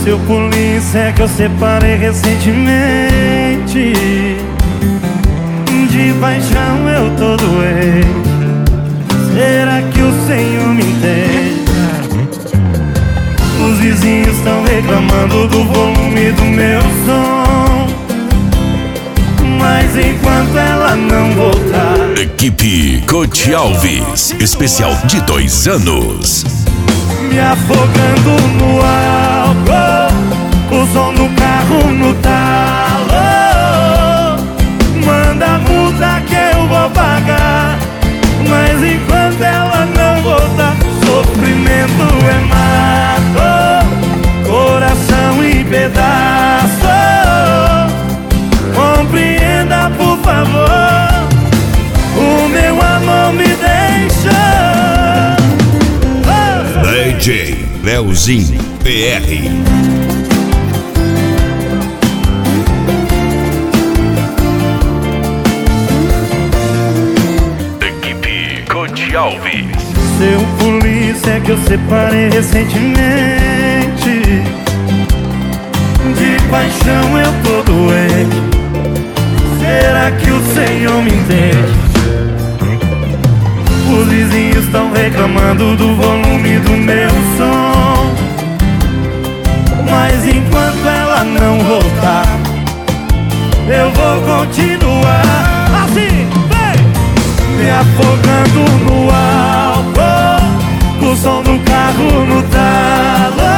Seu polícia é que eu separei recentemente. De paixão eu tô doente. Será que o Senhor me entende? Os vizinhos estão reclamando do volume do meu som, mas enquanto ela não voltar... Equipe Coach Alves, especial de 2 anos. Me afogando no álcool, o som do carro no talo. Manda a multa que eu vou pagar, mas enquanto ela não voltar, sofrimento é mato, coração em pedaço. Compreenda, por favor, o meu amor me deixa. DJ Leozinho PR. Equipe Coach Alves. Seu polícia é que eu separei recentemente. De paixão eu tô doente. Será que o Senhor me entende? Os vizinhos estão reclamando do volume do meu som, mas enquanto ela não voltar, eu vou continuar assim, vem! Me afogando no álcool, o som do carro no talo.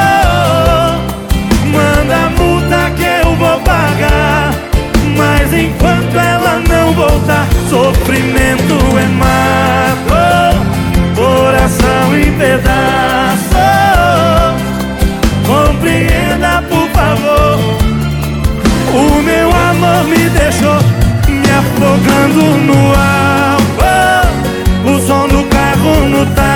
Manda a multa que eu vou pagar, mas enquanto ela não voltar, sofrimento é mato, coração em pedaço. Compreenda, por favor, o meu amor me deixou. Me afogando no álcool, o som do carro no talo.